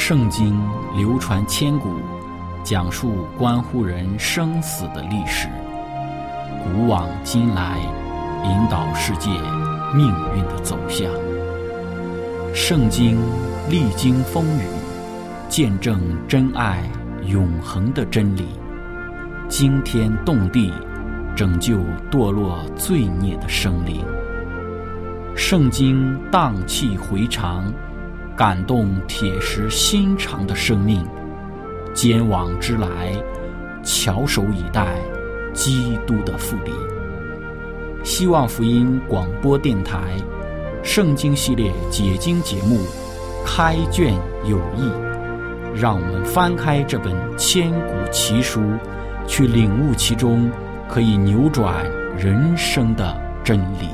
圣经流传千古，讲述关乎人生死的历史，古往今来，引导世界命运的走向。圣经历经风雨，见证真爱永恒的真理，惊天动地，拯救堕落罪孽的生灵。圣经荡气回肠，感动铁石心肠的生命。坚往之来，翘首以待基督的复临。希望福音广播电台圣经系列解经节目开卷有益，让我们翻开这本千古奇书，去领悟其中可以扭转人生的真理。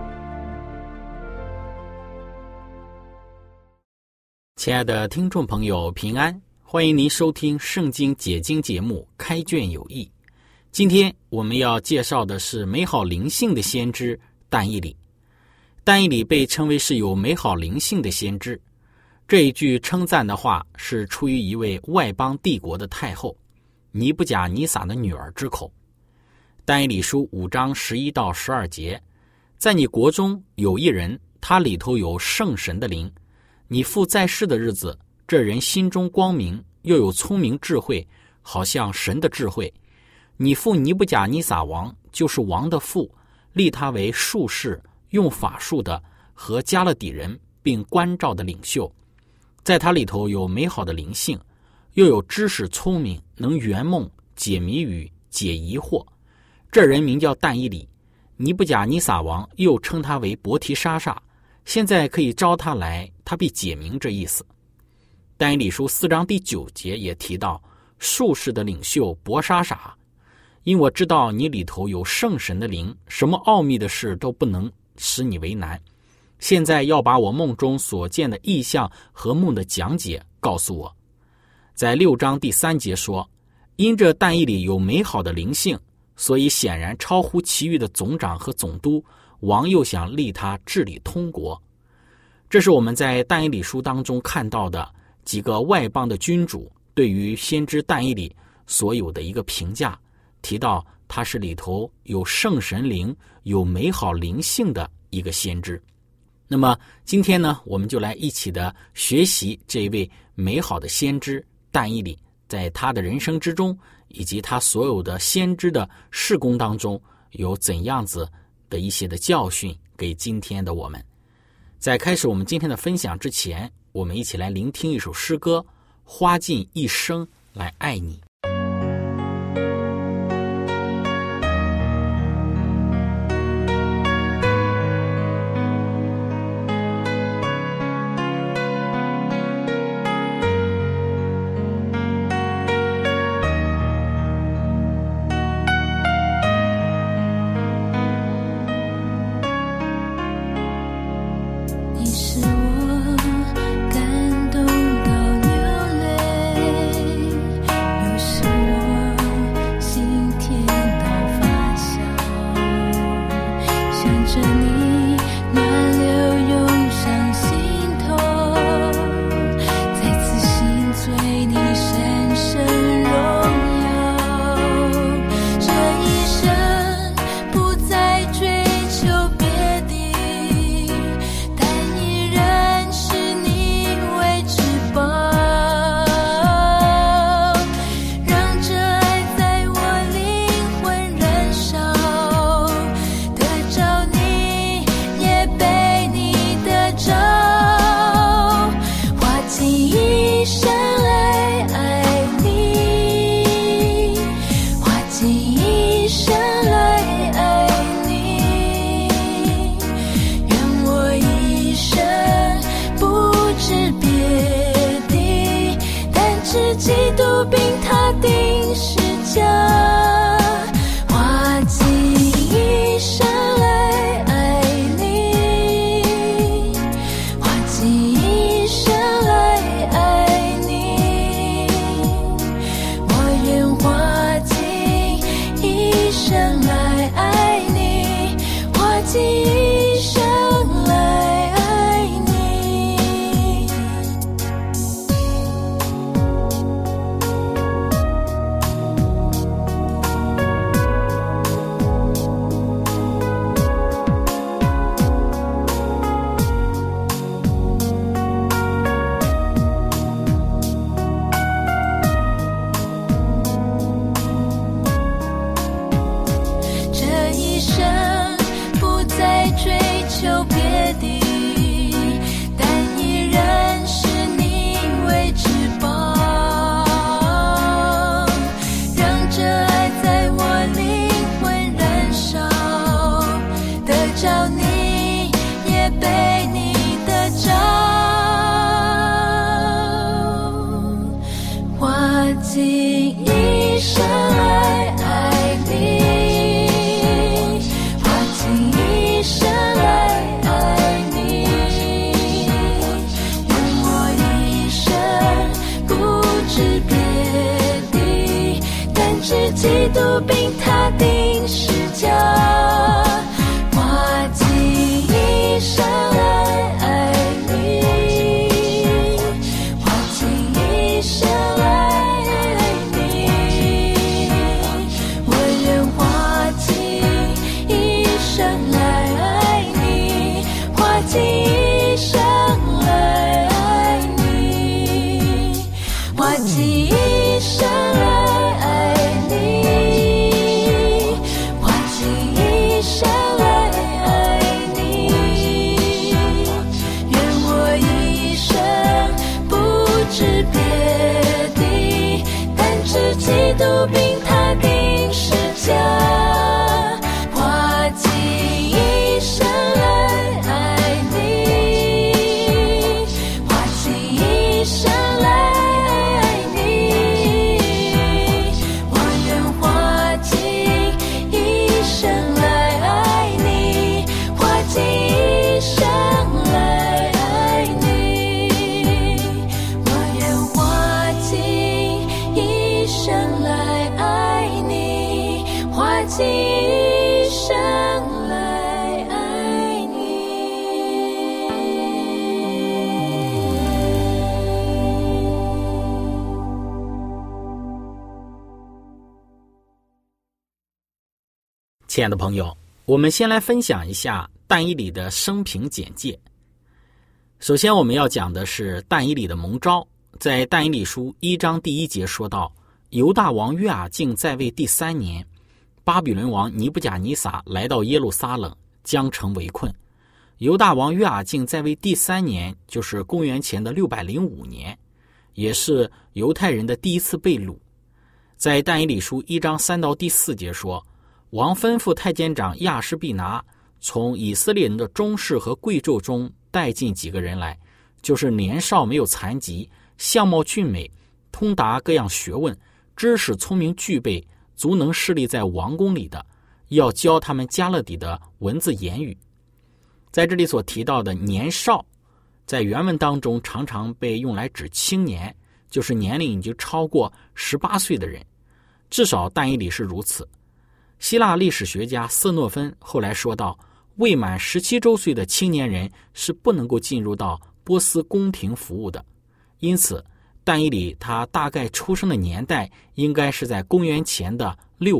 亲爱的听众朋友，平安，欢迎您收听圣经解经节目开卷有益。今天我们要介绍的是美好灵性的先知但以理。但以理被称为是有美好灵性的先知，这一句称赞的话是出于一位外邦帝国的太后尼布甲尼撒的女儿之口。但以理书5章11到12节，在你国中有一人，他里头有圣神的灵，你父在世的日子，这人心中光明，又有聪明智慧，好像神的智慧。你父尼布甲尼撒王，就是王的父，立他为术士，用法术的和加勒底人，并关照的领袖。在他里头有美好的灵性，又有知识聪明，能圆梦，解谜语，解疑惑。这人名叫但以理，尼布甲尼撒王又称他为伯提沙撒，现在可以招他来，他必解明这意思。但以理书4章第9节也提到术士的领袖伯沙撒，因我知道你里头有圣神的灵，什么奥秘的事都不能使你为难。现在要把我梦中所见的异象和梦的讲解告诉我。在6章第3节说，因这但以理有美好的灵性，所以显然超乎其余的总长和总督，王又想立他治理通国。这是我们在但以理书当中看到的几个外邦的君主对于先知但以理所有的一个评价，提到他是里头有圣神灵，有美好灵性的一个先知。那么今天呢，我们就来一起的学习这一位美好的先知但以理，在他的人生之中，以及他所有的先知的事工当中，有怎样子的一些的教训给今天的我们。在开始我们今天的分享之前，我们一起来聆听一首诗歌，花尽一生来爱你。 不再追求别的，但依然被你得着，花尽一生来爱你，花尽一生来爱你，愿我一生不知别地，但知基督并他定十架，花尽一生来爱你，花尽一生来爱你，我愿花尽一生来爱你，花尽一生来爱你，花尽一生来爱你，花尽一生来爱你，愿我一生不知别地，但知基督并他定十架，花尽一生来爱你，花尽一生来爱你，我愿花尽一生来爱你，花尽一生来爱你，我愿花尽一生来爱你，花尽一生来爱你。 亲爱的朋友，我们先来分享一下但以理的生平简介。首先我们要讲的是但以理的蒙召。在但以理书1章第1节说到，犹大王约雅敬在位第3年，巴比伦王尼布甲尼撒来到耶路撒冷，将城围困。犹大王约雅敬在位第3年，就是公元前的605年，也是犹太人的第一次被掳。在但以理书1章3到第4节说，王吩咐太监长亚施必拿从以色列人的中士和贵胄中带进几个人来，就是年少没有残疾，相貌俊美，通达各样学问，知识聪明具备，足能侍立在王宫里的，要教他们加勒底的文字言语。在这里所提到的年少，在原文当中常常被用来指青年，就是年龄已经超过18岁的人，至少但以理是如此。希腊历史学家色诺芬后来说道，未满17周岁的青年人是不能够进入到波斯宫廷服务的。因此但以理他大概出生的年代应该是在公元前的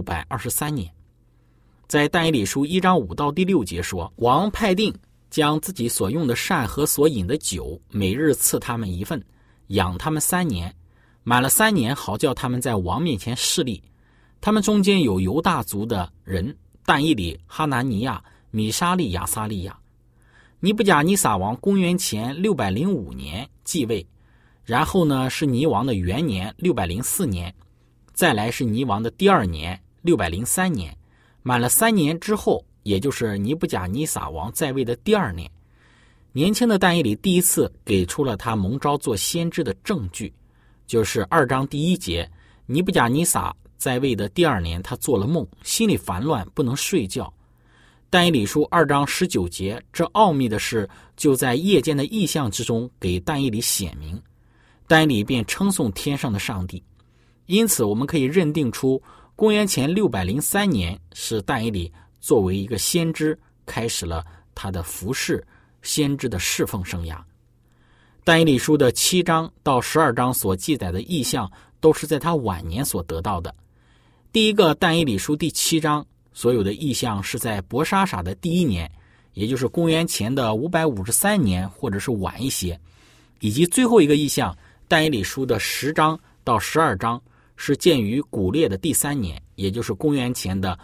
623年。在但以理书1章5到第6节说，王派定将自己所用的膳和所饮的酒每日赐他们1份，养他们3年，满了3年，好叫他们在王面前侍立。他们中间有犹大族的人，但以理、哈拿尼亚、米沙利、亚撒利亚。尼布甲尼撒王公元前605年继位，然后呢是尼王的元年604年，再来是尼王的第2年603年，满了3年之后，也就是尼布甲尼撒王在位的第2年，年轻的但以理第一次给出了他蒙召做先知的证据，就是2章第1节，尼布甲尼撒在位的第2年，他做了梦，心里烦乱，不能睡觉。但以理书2章19节，这奥秘的事就在夜间的异象之中给但以理显明，但以理便称颂天上的上帝。因此我们可以认定出公元前603年是但以理作为一个先知开始了他的服事先知的侍奉生涯。但以理书的7章到12章所记载的异象都是在他晚年所得到的。第一个但以理书第7章所有的异象是在伯沙撒的第1年，也就是公元前的553年或者是晚一些，以及最后一个异象但以理书的10章到12章是建于古列的第3年，也就是公元前的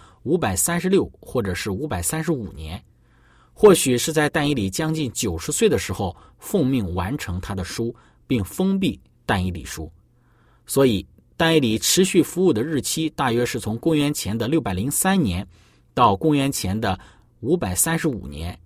536或者是535年，或许是在但以理将近90岁的时候奉命完成他的书，并封闭但以理书。所以但以理持续服务的日期大约是从公元前的603年到公元前的535年，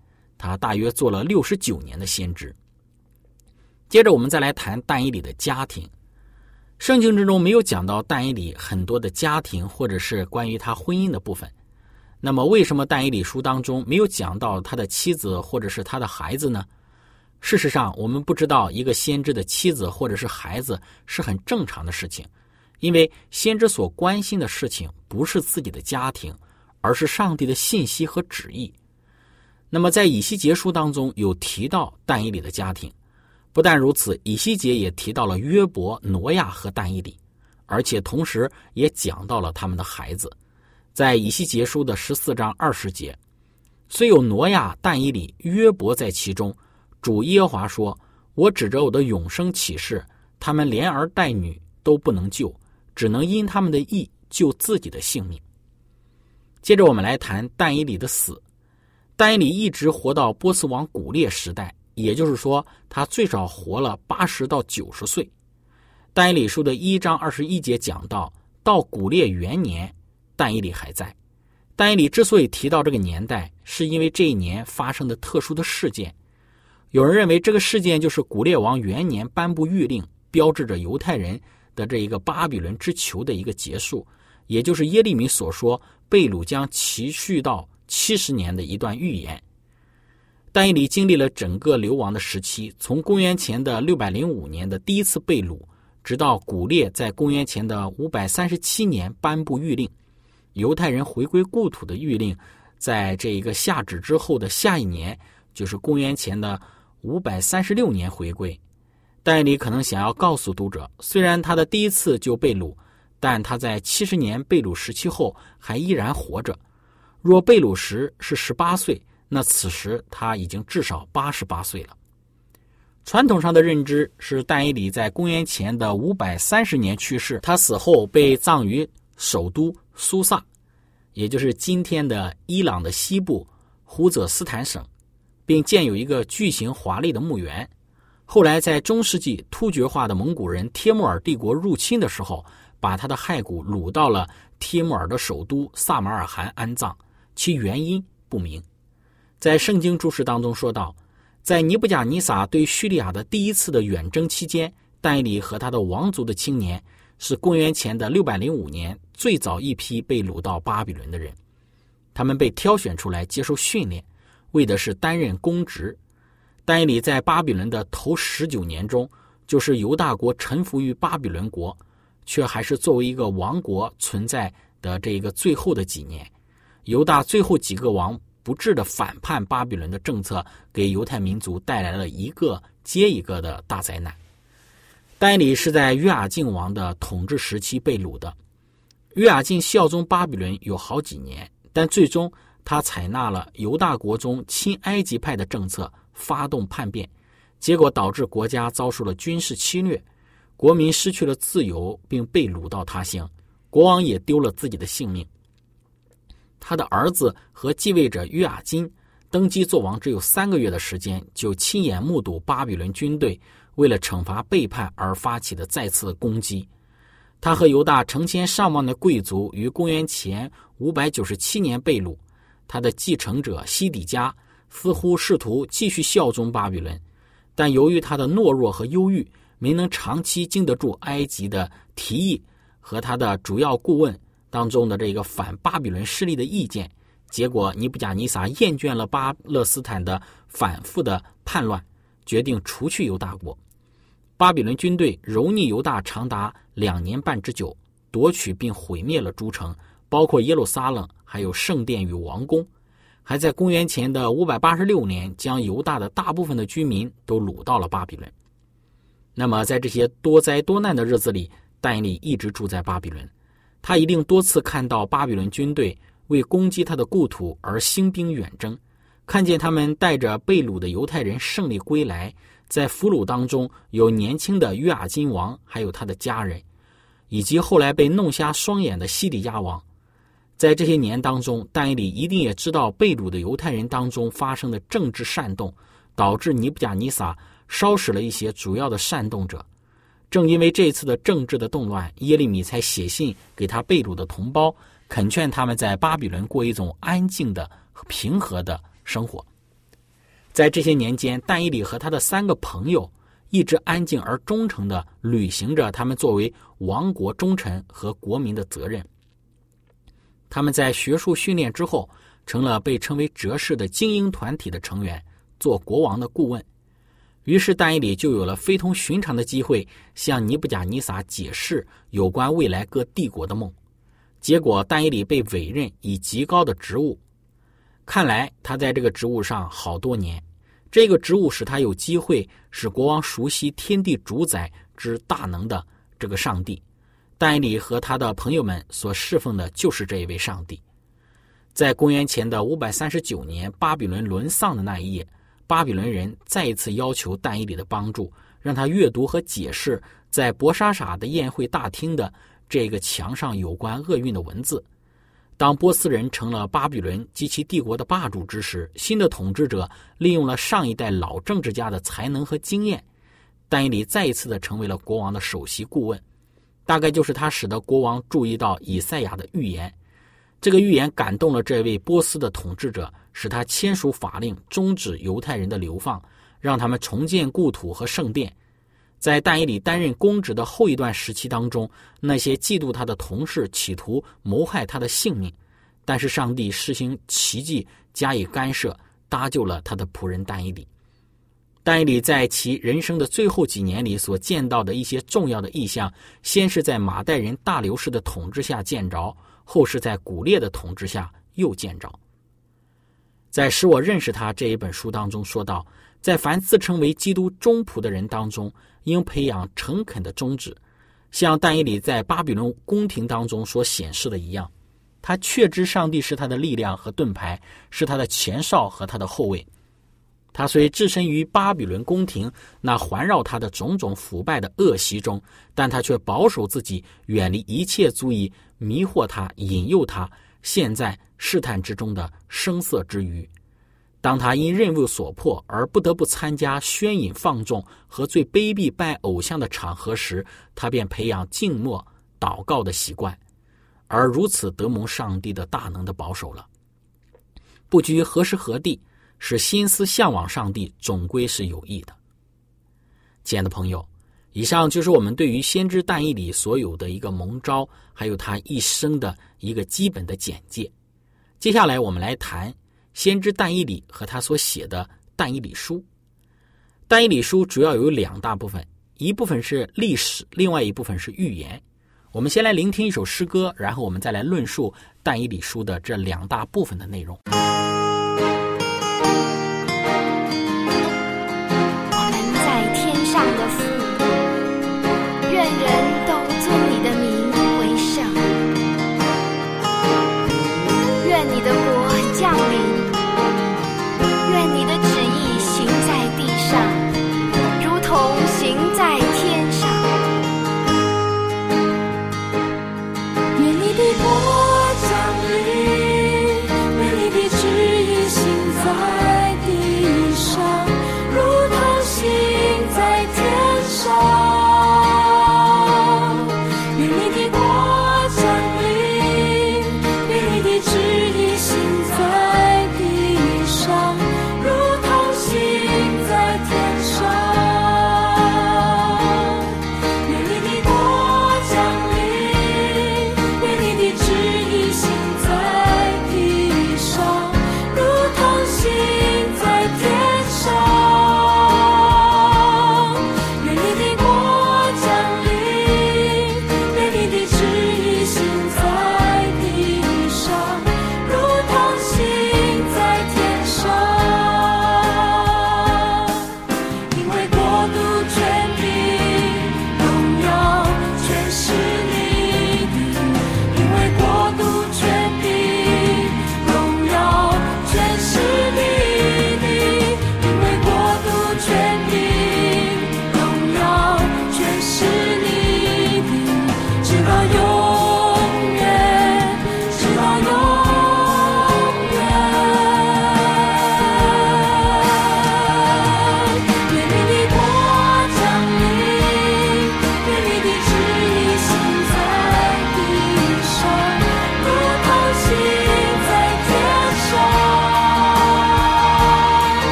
他大约做了69年的先知。接着我们再来谈但以理的家庭。圣经之中没有讲到但以理很多的家庭或者是关于他婚姻的部分，那么为什么但以理书当中没有讲到他的妻子或者是他的孩子呢？事实上我们不知道一个先知的妻子或者是孩子是很正常的事情，因为先知所关心的事情不是自己的家庭，而是上帝的信息和旨意。那么在以西结书当中有提到但以理的家庭，不但如此，以西结也提到了约伯、挪亚和但以理，而且同时也讲到了他们的孩子。在以西结书的14章20节，虽有挪亚、但以理、约伯在其中，主耶和华说，我指着我的永生起誓，他们连儿带女都不能救，只能因他们的义救自己的性命。接着我们来谈但以理的死。但以理一直活到波斯王古列时代，也就是说他最少活了80到90岁。但以理书的1章21节讲到古列元年，但以理还在。但以理之所以提到这个年代，是因为这一年发生的特殊的事件。有人认为这个事件就是古列王元年颁布谕令，标志着犹太人的这一个巴比伦之囚的一个结束，也就是耶利米所说被掳将持续到70年的一段预言。但以理经历了整个流亡的时期，从公元前的605年的第一次被掳，直到古列在公元前的537年颁布谕令，犹太人回归故土的谕令在这一个下旨之后的下一年，就是公元前的536年回归。但以理可能想要告诉读者，虽然他的第一次就被掳，但他在70年被掳时期后还依然活着。若被掳时是18岁，那此时他已经至少88岁了。传统上的认知是但以理在公元前的530年去世，他死后被葬于首都苏萨，也就是今天的伊朗的西部胡泽斯坦省，并建有一个巨型华丽的墓园。后来在中世纪突厥化的蒙古人帖木儿帝国入侵的时候，把他的骸骨掳到了帖木儿的首都萨马尔罕安葬，其原因不明。在圣经注释当中说到，在尼布甲尼撒对叙利亚的第一次的远征期间，但以理和他的王族的青年是公元前的605年最早一批被掳到巴比伦的人。他们被挑选出来接受训练，为的是担任公职。但以理在巴比伦的头19年中，就是犹大国臣服于巴比伦国，却还是作为一个王国存在的这一个最后的几年。犹大最后几个王不智的反叛巴比伦的政策，给犹太民族带来了一个接一个的大灾难。但以理是在约雅敬王的统治时期被掳的。约雅敬效忠巴比伦有好几年，但最终他采纳了犹大国中亲埃及派的政策，发动叛变，结果导致国家遭受了军事侵略，国民失去了自由，并被掳到他乡，国王也丢了自己的性命。他的儿子和继位者约雅金登基做王只有3个月的时间，就亲眼目睹巴比伦军队为了惩罚背叛而发起的再次攻击。他和犹大成千上万的贵族于公元前597年被掳，他的继承者西底家似乎试图继续效忠巴比伦，但由于他的懦弱和忧郁，没能长期经得住埃及的提议和他的主要顾问当中的这个反巴比伦势力的意见，结果尼布甲尼撒厌倦了巴勒斯坦的反复的叛乱，决定除去犹大国。巴比伦军队蹂躏犹大长达2年半之久，夺取并毁灭了诸城，包括耶路撒冷，还有圣殿与王宫，还在公元前的586年将犹大的大部分的居民都掳到了巴比伦。那么在这些多灾多难的日子里，但以理一直住在巴比伦，他一定多次看到巴比伦军队为攻击他的故土而兴兵远征，看见他们带着被掳的犹太人胜利归来，在俘虏当中有年轻的约雅金王，还有他的家人，以及后来被弄瞎双眼的西底家王。在这些年当中，但以理一定也知道被掳的犹太人当中发生的政治煽动，导致尼布甲尼撒烧死了一些主要的煽动者。正因为这次的政治的动乱，耶利米才写信给他被掳的同胞，恳劝他们在巴比伦过一种安静的、平和的生活。 在这些年间，但以理和他的3个朋友一直安静而忠诚地履行着他们作为王国忠臣和国民的责任。他们在学术训练之后，成了被称为哲士的精英团体的成员，做国王的顾问。于是但以理就有了非同寻常的机会，向尼布甲尼撒解释有关未来各帝国的梦。结果但以理被委任以极高的职务，看来他在这个职务上好多年。这个职务使他有机会使国王熟悉天地主宰之大能的这个上帝。但以理和他的朋友们所侍奉的就是这一位上帝。在公元前的539年，巴比伦沦丧的那一夜，巴比伦人再一次要求但以理的帮助，让他阅读和解释在伯沙撒的宴会大厅的这个墙上有关厄运的文字。当波斯人成了巴比伦及其帝国的霸主之时，新的统治者利用了上一代老政治家的才能和经验，但以理再一次的成为了国王的首席顾问。大概就是他使得国王注意到以赛亚的预言，这个预言感动了这位波斯的统治者，使他签署法令终止犹太人的流放，让他们重建故土和圣殿。在但以理担任公职的后一段时期当中，那些嫉妒他的同事企图谋害他的性命，但是上帝施行奇迹加以干涉，搭救了他的仆人但以理。但以理在其人生的最后几年里所见到的一些重要的异象，先是在马代人大流士的统治下见着，后是在古列的统治下又见着。在使我认识他这一本书当中说到，在凡自称为基督忠仆的人当中，应培养诚恳的宗旨，像但以理在巴比伦宫廷当中所显示的一样。他确知上帝是他的力量和盾牌，是他的前哨和他的后卫。他虽置身于巴比伦宫廷那环绕他的种种腐败的恶习中，但他却保守自己，远离一切足以迷惑他、引诱他陷在试探之中的声色之余。当他因任务所迫而不得不参加宣饮放纵和最卑鄙拜偶像的场合时，他便培养静默祷告的习惯，而如此得蒙上帝的大能的保守了。不拘何时何地，使心思向往上帝总归是有益的。亲爱的朋友，以上就是我们对于先知但以理所有的一个蒙召，还有他一生的一个基本的简介。接下来我们来谈先知但以理和他所写的但以理书。但以理书主要有2大部分，一部分是历史，另外一部分是预言。我们先来聆听一首诗歌，然后我们再来论述但以理书的这2大部分的内容。 的父，愿人都尊你的名为圣，愿你的国降临，愿你的旨意行在地上，如同行在天上。 愿你的国降临，愿你的旨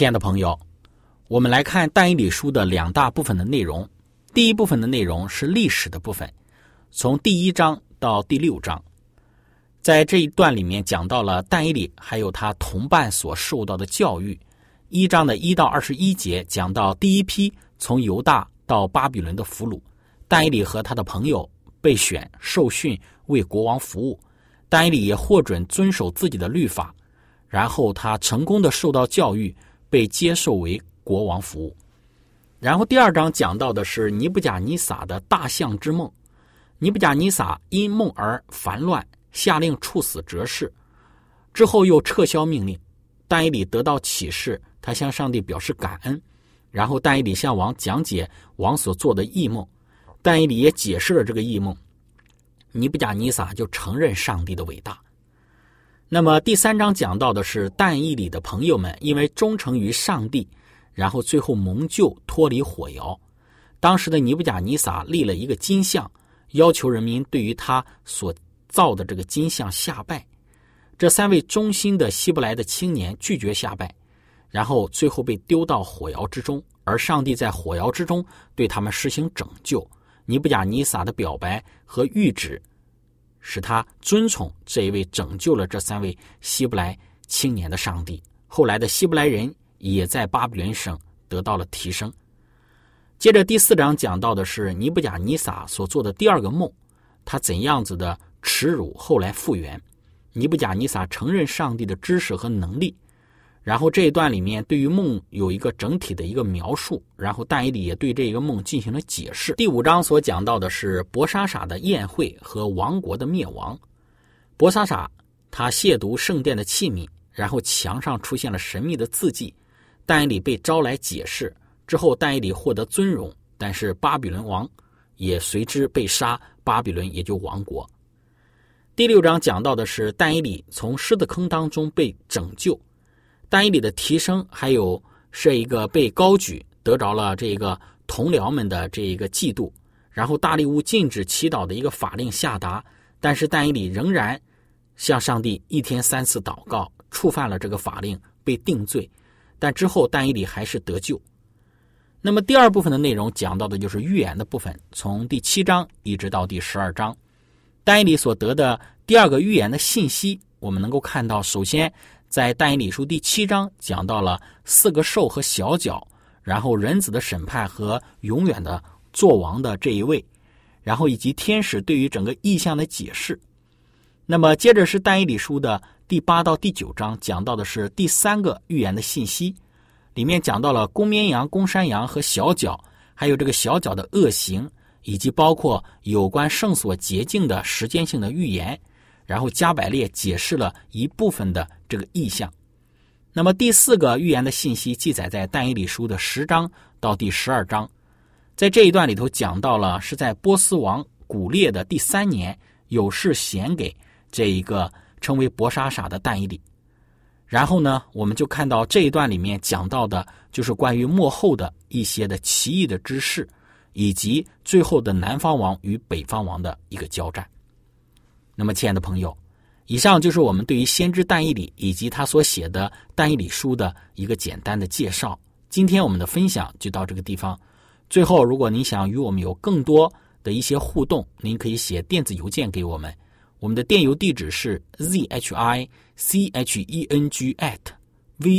亲爱的朋友，我们来看但以理书的2大部分的内容。第一部分的内容是历史的部分，从第1章到第6章。在这一段里面讲到了但以理还有他同伴所受到的教育。1章的1到21节讲到第一批从犹大到巴比伦的俘虏，但以理和他的朋友被选受训为国王服务，但以理也获准遵守自己的律法，然后他成功的受到教育，被接受为国王服务。然后第2章讲到的是尼布甲尼撒的大象之梦。尼布甲尼撒因梦而烦乱，下令处死哲士，之后又撤销命令。但以理得到启示，他向上帝表示感恩，然后但以理向王讲解王所做的异梦，但以理也解释了这个异梦，尼布甲尼撒就承认上帝的伟大。那么第3章讲到的是但以理的朋友们因为忠诚于上帝，然后最后蒙救脱离火窑。当时的尼布甲尼撒立了一个金像，要求人民对于他所造的这个金像下拜。这3位忠心的希伯来的青年拒绝下拜，然后最后被丢到火窑之中，而上帝在火窑之中对他们实行拯救。尼布甲尼撒的表白和谕旨使他尊崇这一位拯救了这3位希伯来青年的上帝。后来的希伯来人也在巴比伦省得到了提升。接着第4章讲到的是尼布甲尼撒所做的第2个梦，他怎样子的耻辱后来复原。尼布甲尼撒承认上帝的知识和能力，然后这一段里面对于梦有一个整体的一个描述，然后但以理也对这个梦进行了解释。第5章所讲到的是伯沙撒的宴会和王国的灭亡。伯沙撒他亵渎圣殿的器皿，然后墙上出现了神秘的字迹，但以理被招来解释，之后但以理获得尊荣，但是巴比伦王也随之被杀，巴比伦也就亡国。第6章讲到的是但以理从狮子坑当中被拯救，但以理的提升还有是一个被高举，得着了这个同僚们的这一个嫉妒，然后大利乌禁止祈祷的一个法令下达，但是但以理仍然向上帝1天3次祷告，触犯了这个法令，被定罪，但之后但以理还是得救。那么第2部分的内容讲到的就是预言的部分，从第7章一直到第12章。但以理所得的第2个预言的信息，我们能够看到，首先在但以理书第7章讲到了4个兽和小角，然后人子的审判和永远的作王的这一位，然后以及天使对于整个异象的解释。那么接着是但以理书的第8到第9章，讲到的是第3个预言的信息，里面讲到了公绵羊、公山羊和小角，还有这个小角的恶行，以及包括有关圣所洁净的时间性的预言，然后加百列解释了一部分的这个意象。那么第4个预言的信息记载在但以理书的10章到第12章，在这一段里头讲到了是在波斯王古列的第3年，有事显给这一个称为伯沙撒的但以理。然后呢，我们就看到这一段里面讲到的就是关于末后的一些的奇异的知识，以及最后的南方王与北方王的一个交战。那么亲爱的朋友，以上就是我们对于先知但以理以及他所写的但以理书的一个简单的介绍。今天我们的分享就到这个地方。最后，如果您想与我们有更多的一些互动，您可以写电子邮件给我们，我们的电邮地址是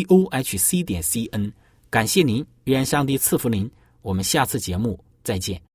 zhicheng@vohc.cn。感谢您，愿上帝赐福您，我们下次节目再见。